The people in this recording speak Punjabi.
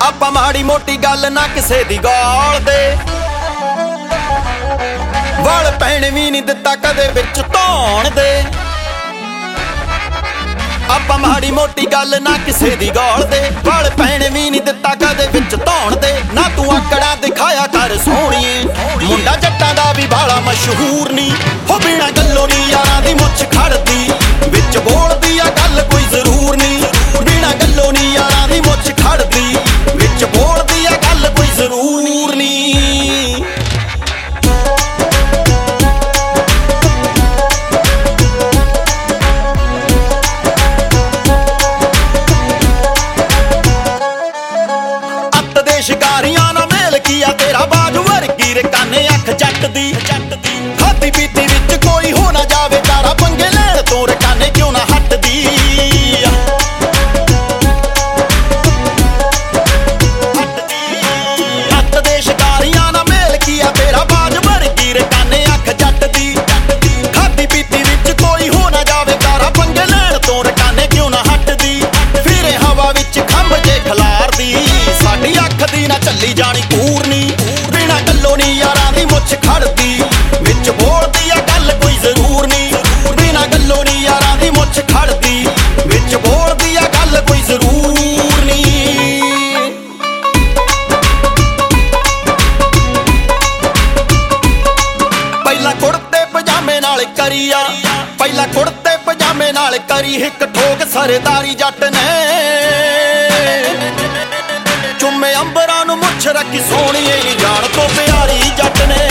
ਆਪਾਂ ਮਾੜੀ ਮੋਟੀ ਗੱਲ ਨਾ ਕਿਸੇ ਦੀ ਗਾਲ ਦੇ, ਵਲ ਪੈਣ ਵੀ ਨਹੀਂ ਦਿੱਤਾ ਕਦੇ ਵਿੱਚ ਧੌਣ ਦੇ। ਆਪਾਂ ਮਾੜੀ ਮੋਟੀ ਗੱਲ ਨਾ ਕਿਸੇ ਦੀ ਗਾਲ ਦੇ, ਵਲ ਪੈਣ ਵੀ ਨਹੀਂ ਦਿੱਤਾ ਕਦੇ ਵਿੱਚ ਧੌਣ ਦੇ। ਨਾ ਤੂੰ ਆਕੜਾ ਦਿਖਾਇਆ ਕਰ ਸੋਹਣੀਏ, ਮੁੰਡਾ ਜੱਟਾਂ ਦਾ ਵੀ ਬਾਲਾ ਮਸ਼ਹੂਰ ਨਹੀਂ। ਹੋ ਬਿਨਾਂ ਗੱਲੋਂ ਨੀ ਯਾਰਾਂ ਦੀ ਮੁੱਛ ਖੜਦੀ, ਵਿੱਚ ਬੋਲਦੀ ਆ ਗੱਲ ਕੋਈ ਜ਼ਰੂਰ ਨਹੀਂ। ਬਿਨਾਂ ਗੱਲੋਂ ਨੀ ਯਾਰਾਂ ਦੀ ਮੁੱਛ ਖੜਦੀ, ਵਿੱਚ ਬੋਲਦੀ ਆ ਗੱਲ ਕੋਈ ਜ਼ਰੂਰ ਨਹੀਂ। ਅੱਤ ਦੇ ਸ਼ਿਕਾਰੀਆਂ ਨਾਲ ਮੇਲ ਕੀਆ ਤੇਰਾ, ਬਾਜ ਵਰਗੀ ਰਕਾਨੇ ਅੱਖ ਜੱਟ ਦੀ। ਖਾਦੀ ਪੀਤੀ ਵਿੱਚ ਕੋਈ ਹੋ ਨਾ ਜਾਵੇ ਤਾਰਾ, ਪੰਗੇ ਲੈਣ ਤੋਂ ਰਕਾਨੇ ਕਿਉਂ ਨਾ ਹਟਦੀ। ਅੱਤ ਦੇ ਸ਼ਿਕਾਰੀਆਂ ਨਾਲ ਮੇਲ ਕੀਆ ਤੇਰਾ, ਬਾਜ ਵਰਗੀ ਰਕਾਨੇ ਅੱਖ ਜੱਟ ਦੀ। ਖਾਦੀ ਪੀਤੀ ਵਿੱਚ ਕੋਈ ਹੋ ਨਾ ਜਾਵੇ ਤਾਰਾ, ਪੰਗੇ ਲੈਣ ਤੋਂ ਰਕਾਨੇ ਕਿਉਂ ਨਾ ਹਟਦੀ। ਫਿਰੇ ਹਵਾ ਵਿੱਚ ਖੰਭ ਜੇ ਖਲਾਰਦੀ, ਸਾਡੀ ਅੱਖ ਦੀ ਨਾ ਚੱਲੀ ਜਾਣੀ ਪੂਰਨੀ। ਬਿਨਾਂ ਗੱਲੋਂ ਨੀ ਯਾਰਾਂ ਦੀ ਮੁੱਛ ਖੜਦੀ, ਵਿੱਚ ਬੋਲਦੀ ਆ ਗੱਲ ਕੋਈ ਜ਼ਰੂਰ ਨਹੀਂ। ਬਿਨਾਂ ਗੱਲੋਂ ਨੀ ਯਾਰਾਂ ਦੀ ਮੁੱਛ ਖੜਦੀ, ਵਿੱਚ ਬੋਲਦੀ ਆ ਗੱਲ ਕੋਈ ਜ਼ਰੂਰ ਨਹੀਂ। ਪਹਿਲਾਂ ਕੁੜਤੇ ਪਜਾਮੇ ਨਾਲ ਕਰੀ ਆ, ਪਹਿਲਾਂ ਕੁੜਤੇ ਪਜਾਮੇ ਨਾਲ ਕਰੀ ਇੱਕ ਠੋਕ ਸਰਦਾਰੀ ਜੱਟ ਨੇ। ਚੁੰਮੇ ਅੰਬਰਾਂ ਨੂੰ ਮੁੱਛ ਰੱਖੀ ਸੋਹਣੀਏ ਨੀ ਜਾਣ ਤੋਂ ਪਿਆਰੀ ਜੱਟ ਨੇ।